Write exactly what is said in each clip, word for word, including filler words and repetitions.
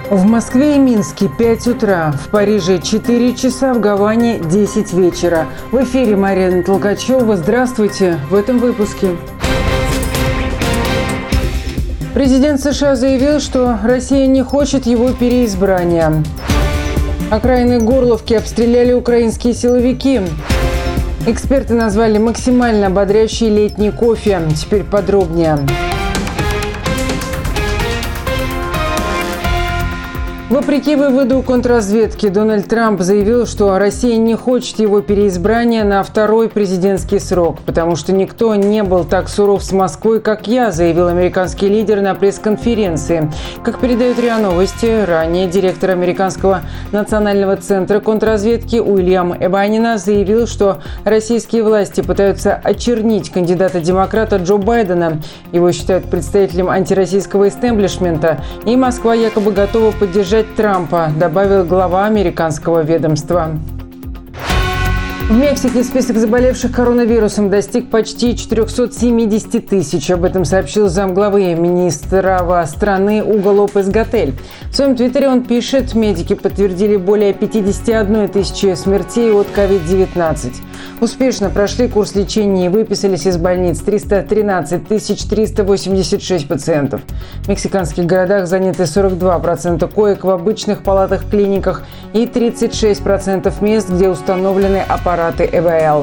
В Москве и Минске пять утра, в Париже четыре часа, в Гаване десять вечера. В эфире Марина Толкачева. Здравствуйте в этом выпуске. Президент США заявил, что Россия не хочет его переизбрания. Окраины Горловки обстреляли украинские силовики. Эксперты назвали максимально ободряющий летний кофе. Теперь подробнее. Вопреки выводу контрразведки, Дональд Трамп заявил, что Россия не хочет его переизбрания на второй президентский срок, потому что никто не был так суров с Москвой, как я, заявил американский лидер на пресс-конференции. Как передают РИА Новости, ранее директор американского национального центра контрразведки Уильям Эбанина заявил, что российские власти пытаются очернить кандидата-демократа Джо Байдена. Его считают представителем антироссийского истеблишмента, и Москва якобы готова поддержать Трампа, добавил глава американского ведомства. В Мексике список заболевших коронавирусом достиг почти четыреста семьдесят тысяч. Об этом сообщил замглавы министра страны Уго Лопес-Гатель. В своем твиттере он пишет, медики подтвердили более пятьдесят одна тысяча смертей от ковид девятнадцать. Успешно прошли курс лечения и выписались из больниц триста тринадцать тысяч триста восемьдесят шесть пациентов. В мексиканских городах заняты сорок два процента коек в обычных палатах-клиниках и тридцать шесть процентов мест, где установлены аппараты ЭВЛ.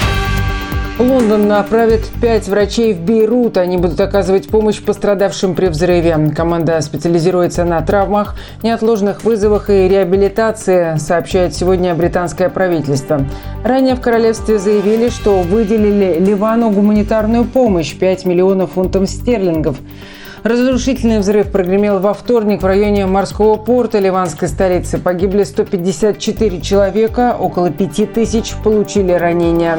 Лондон направит пять врачей в Бейрут. Они будут оказывать помощь пострадавшим при взрыве. Команда специализируется на травмах, неотложных вызовах и реабилитации, сообщает сегодня британское правительство. Ранее в королевстве заявили, что выделили Ливану гуманитарную помощь – пять миллионов фунтов стерлингов. Разрушительный взрыв прогремел во вторник в районе морского порта ливанской столицы. Погибли сто пятьдесят четыре человека, около пяти тысяч получили ранения.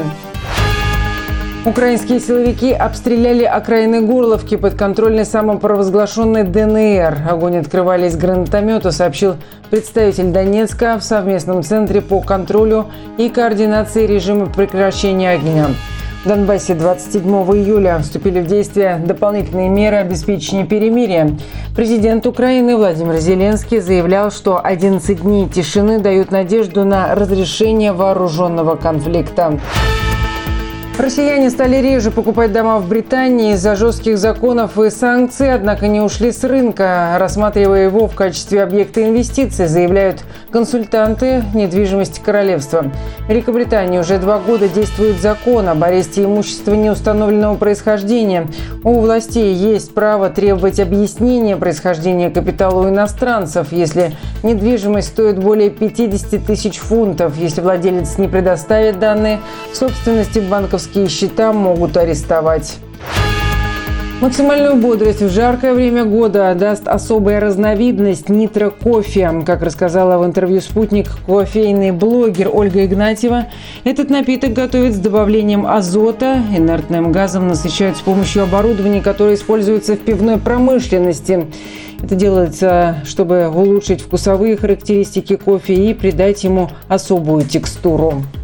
Украинские силовики обстреляли окраины Горловки, подконтрольной самопровозглашенной ДНР. Огонь открывали из гранатомета, сообщил представитель Донецка в совместном центре по контролю и координации режима прекращения огня. В Донбассе двадцать седьмого июля вступили в действие дополнительные меры обеспечения перемирия. Президент Украины Владимир Зеленский заявлял, что одиннадцать дней тишины дают надежду на разрешение вооруженного конфликта. Россияне стали реже покупать дома в Британии из-за жестких законов и санкций, однако не ушли с рынка, рассматривая его в качестве объекта инвестиций, заявляют консультанты недвижимости королевства. В Великобритании уже два года действует закон об аресте имущества неустановленного происхождения. У властей есть право требовать объяснения происхождения капитала у иностранцев, если недвижимость стоит более пятьдесят тысяч фунтов. Если владелец не предоставит данные собственности, банковские счета могут арестовать. Максимальную бодрость в жаркое время года даст особая разновидность нитро-кофе. Как рассказала в интервью «Спутник» кофейный блогер Ольга Игнатьева, этот напиток готовят с добавлением азота. Инертным газом насыщают с помощью оборудования, которое используется в пивной промышленности. Это делается, чтобы улучшить вкусовые характеристики кофе и придать ему особую текстуру.